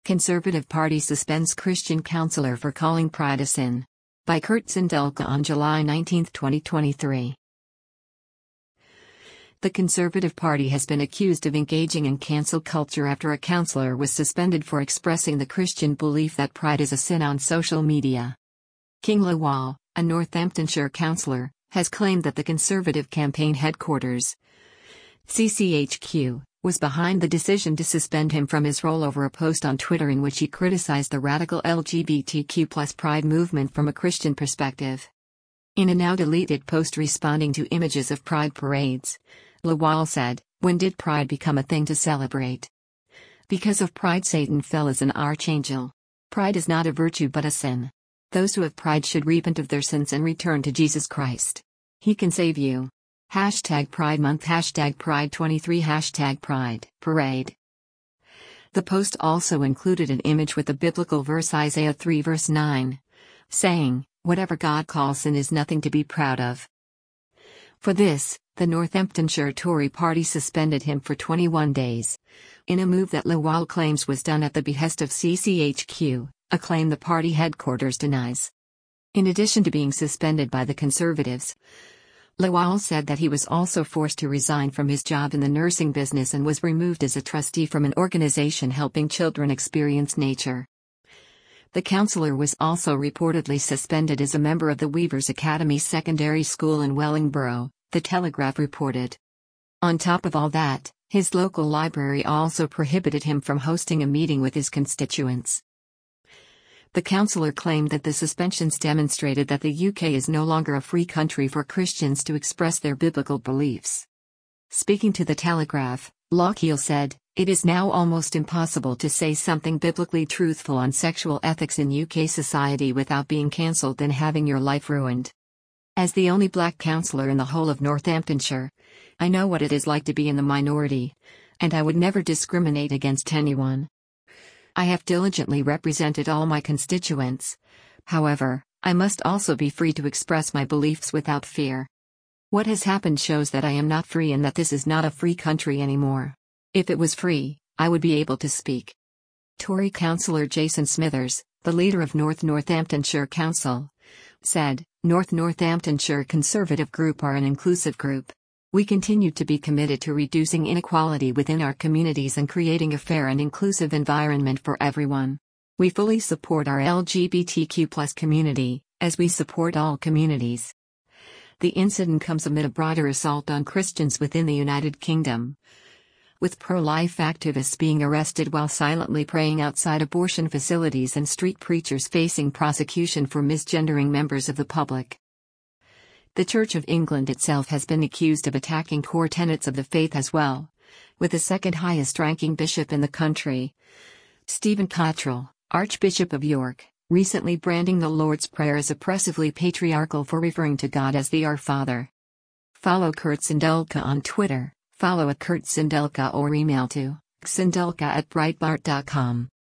Conservative Party suspends Christian counselor for calling pride a sin. By Kurt Sindelka on July 19, 2023. The Conservative Party has been accused of engaging in cancel culture after a counselor was suspended for expressing the Christian belief that pride is a sin on social media. King Lawal, a Northamptonshire councillor, has claimed that the Conservative campaign headquarters, CCHQ, was behind the decision to suspend him from his role over a post on Twitter in which he criticized the radical LGBTQ+ pride movement from a Christian perspective. In a now-deleted post responding to images of pride parades, Lawal said, "When did pride become a thing to celebrate? Because of pride Satan fell as an archangel. Pride is not a virtue but a sin. Those who have pride should repent of their sins and return to Jesus Christ. He can save you." #Pride Month #Pride 23 #Pride Parade. The post also included an image with the biblical verse Isaiah 3 verse 9, saying, "Whatever God calls sin is nothing to be proud of." For this, the Northamptonshire Tory party suspended him for 21 days, in a move that Lawal claims was done at the behest of CCHQ, a claim the party headquarters denies. In addition to being suspended by the Conservatives, Lawal said that he was also forced to resign from his job in the nursing business and was removed as a trustee from an organization helping children experience nature. The councillor was also reportedly suspended as a member of the Weavers Academy Secondary School in Wellingborough, The Telegraph reported. On top of all that, his local library also prohibited him from hosting a meeting with his constituents. The councillor claimed that the suspensions demonstrated that the UK is no longer a free country for Christians to express their biblical beliefs. Speaking to The Telegraph, Lochiel said, "It is now almost impossible to say something biblically truthful on sexual ethics in UK society without being cancelled and having your life ruined. As the only black councillor in the whole of Northamptonshire, I know what it is like to be in the minority, and I would never discriminate against anyone. I have diligently represented all my constituents. However, I must also be free to express my beliefs without fear. What has happened shows that I am not free and that this is not a free country anymore. If it was free, I would be able to speak." Tory councillor Jason Smithers, the leader of North Northamptonshire Council, said, "North Northamptonshire Conservative Group are an inclusive group. We continue to be committed to reducing inequality within our communities and creating a fair and inclusive environment for everyone. We fully support our LGBTQ+ community, as we support all communities." The incident comes amid a broader assault on Christians within the United Kingdom, with pro-life activists being arrested while silently praying outside abortion facilities and street preachers facing prosecution for misgendering members of the public. The Church of England itself has been accused of attacking core tenets of the faith as well, with the second highest-ranking bishop in the country, Stephen Cottrell, Archbishop of York, recently branding the Lord's Prayer as oppressively patriarchal for referring to God as the Our Father. Follow Kurt Sindelka on Twitter, follow @Kurt Sindelka or email to sindelka@breitbart.com.